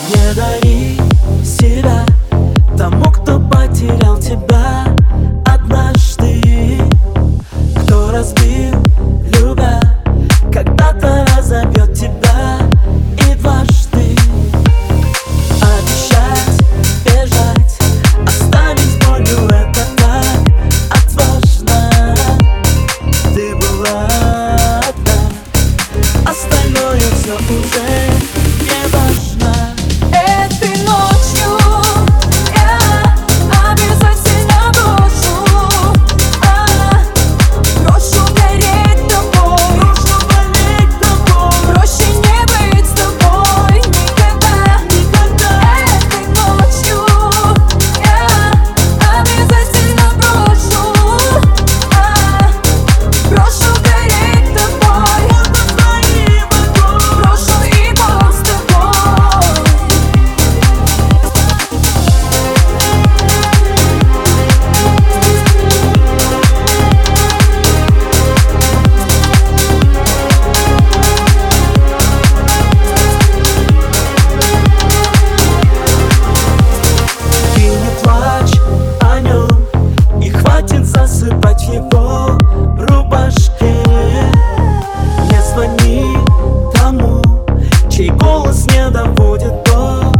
Не дари себя тому, кто потерял тебя однажды, кто разбил, любя, когда-то разобьет тебя и дважды. Обещать, бежать, оставить болью — это так отважно. Ты была одна, остальное все уже не важно. Этой ночью я обязательно брошу гореть тобой. Проще не быть с тобой никогда. Этой ночью я обязательно брошу гореть тобой. Брошу и Бог с тобой. Ты не плачь о нем, и хватит засыпать в его рубашке. Не звони тому, чей голос не доводит до